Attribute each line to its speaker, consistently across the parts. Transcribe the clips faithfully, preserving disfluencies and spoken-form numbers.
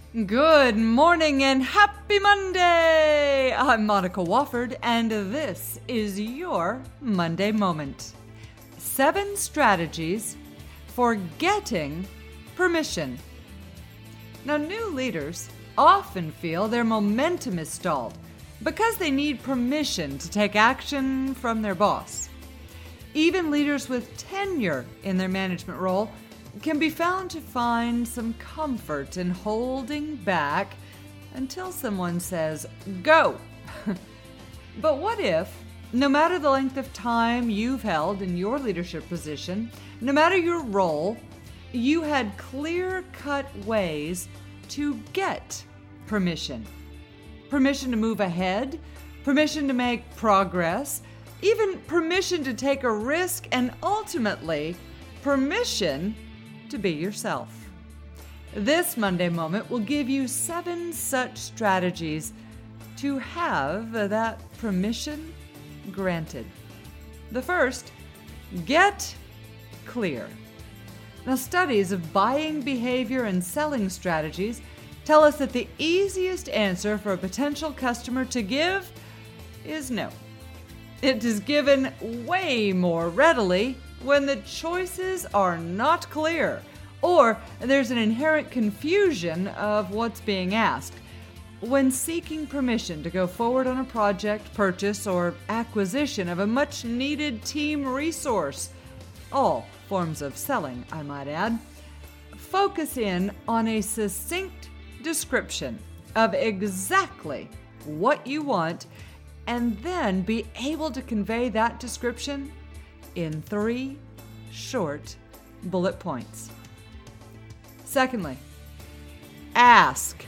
Speaker 1: Good morning and happy Monday! I'm Monica Wofford, and this is your Monday Moment. Seven strategies for getting permission. Now, new leaders often feel their momentum is stalled because they need permission to take action from their boss. Even leaders with tenure in their management role can be found to find some comfort in holding back until someone says, go. But what if, no matter the length of time you've held in your leadership position, no matter your role, you had clear-cut ways to get permission? Permission to move ahead, permission to make progress, even permission to take a risk, and ultimately, permission to be yourself. This Monday Moment will give you seven such strategies to have that permission granted. The first, get clear. Now, studies of buying behavior and selling strategies tell us that the easiest answer for a potential customer to give is no. It is given way more readily when the choices are not clear, or there's an inherent confusion of what's being asked. When seeking permission to go forward on a project, purchase, or acquisition of a much-needed team resource, all forms of selling, I might add, focus in on a succinct description of exactly what you want, and then be able to convey that description in three short bullet points. Secondly, ask.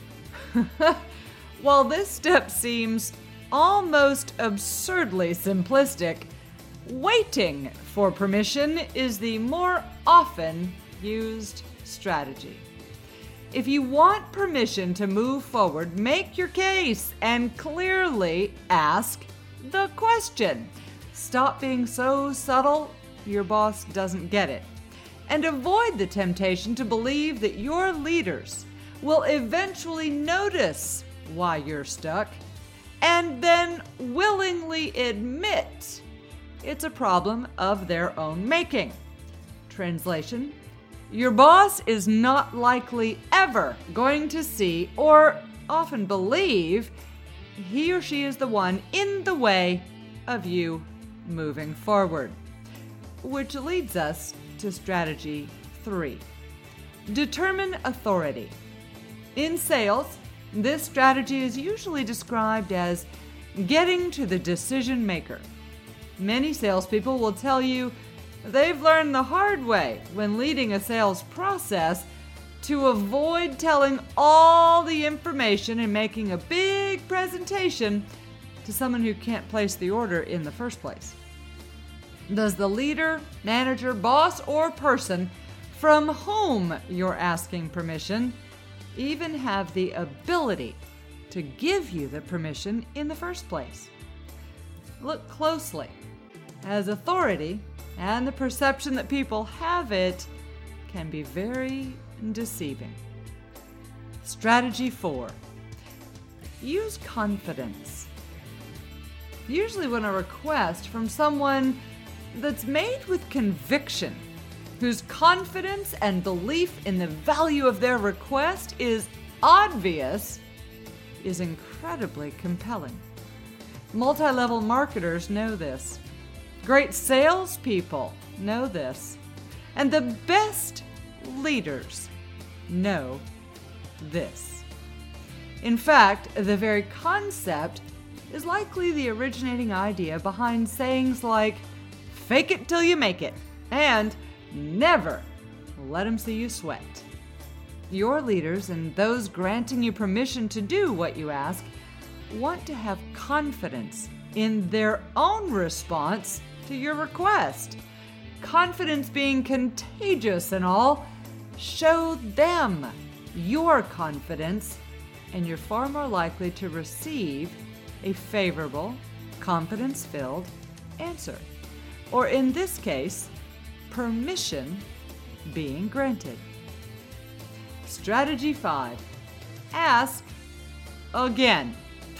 Speaker 1: While this step seems almost absurdly simplistic, waiting for permission is the more often used strategy. If you want permission to move forward, make your case and clearly ask the question. Stop being so subtle your boss doesn't get it. And avoid the temptation to believe that your leaders will eventually notice why you're stuck and then willingly admit it's a problem of their own making. Translation: your boss is not likely ever going to see or often believe he or she is the one in the way of you moving forward. Which leads us to strategy three. Determine authority. In sales, this strategy is usually described as getting to the decision maker. Many salespeople will tell you they've learned the hard way when leading a sales process to avoid telling all the information and making a big presentation to someone who can't place the order in the first place. Does the leader, manager, boss, or person from whom you're asking permission even have the ability to give you the permission in the first place? Look closely, as authority and the perception that people have it can be very deceiving. Strategy four. Use confidence. Usually when a request from someone that's made with conviction, whose confidence and belief in the value of their request is obvious, is incredibly compelling. Multi-level marketers know this. Great salespeople know this. And the best leaders know this. In fact, the very concept is likely the originating idea behind sayings like, fake it till you make it, and never let them see you sweat. Your leaders and those granting you permission to do what you ask want to have confidence in their own response to your request. Confidence being contagious and all, show them your confidence, and you're far more likely to receive a favorable, confidence-filled answer. Or in this case, permission being granted. Strategy five. ask again.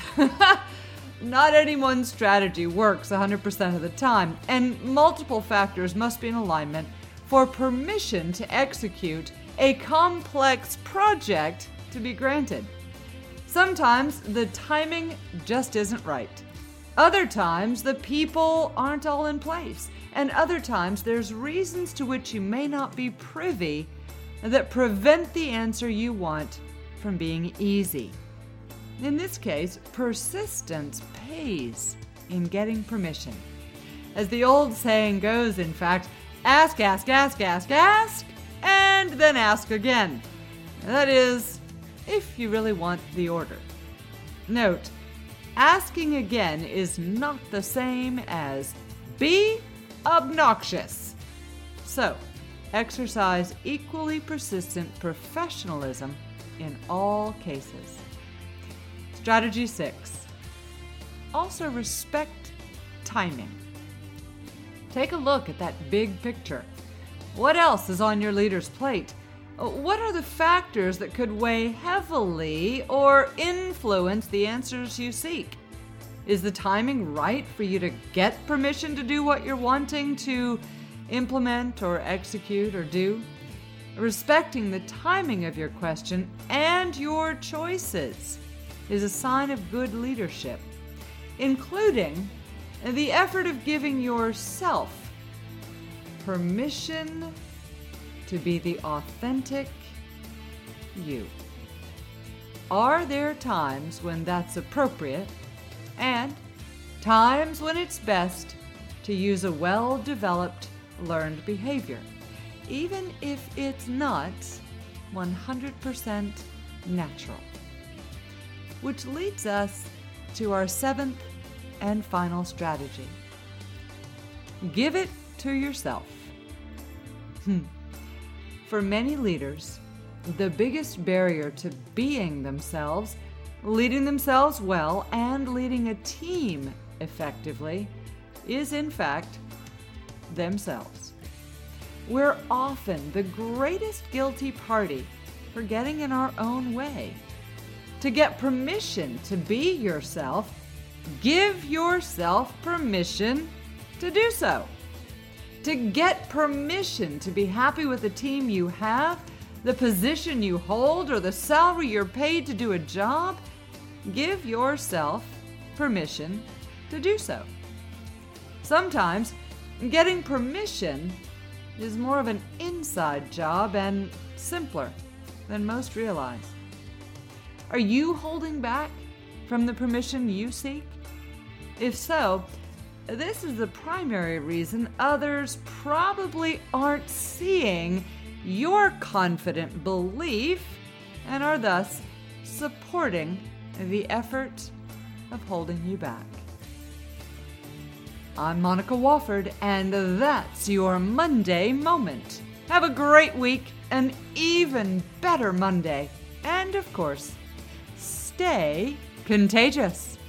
Speaker 1: Not any one strategy works one hundred percent of the time, and multiple factors must be in alignment for permission to execute a complex project to be granted. Sometimes the timing just isn't right. Other times the people aren't all in place, and other times there's reasons to which you may not be privy that prevent the answer you want from being easy. In this case, persistence pays in getting permission. As the old saying goes, in fact, ask, ask, ask, ask, ask, and then ask again. That is, if you really want the order. Note, asking again is not the same as be obnoxious. So, exercise equally persistent professionalism in all cases. Strategy six. Also respect timing. Take a look at that big picture. What else is on your leader's plate? What are the factors that could weigh heavily or influence the answers you seek? Is the timing right for you to get permission to do what you're wanting to implement or execute or do? Respecting the timing of your question and your choices is a sign of good leadership, including the effort of giving yourself permission to be the authentic you. Are there times when that's appropriate and times when it's best to use a well-developed learned behavior, even if it's not one hundred percent natural? Which leads us to our seventh and final strategy. Give it to yourself. Hmm. For many leaders, the biggest barrier to being themselves, leading themselves well, and leading a team effectively is, in fact, themselves. We're often the greatest guilty party for getting in our own way. To get permission to be yourself, give yourself permission to do so. To get permission to be happy with the team you have, the position you hold, or the salary you're paid to do a job, give yourself permission to do so. Sometimes getting permission is more of an inside job and simpler than most realize. Are you holding back from the permission you seek? If so, this is the primary reason others probably aren't seeing your confident belief and are thus supporting the effort of holding you back. I'm Monica Wofford, and that's your Monday Moment. Have a great week, an even better Monday, and of course, stay contagious.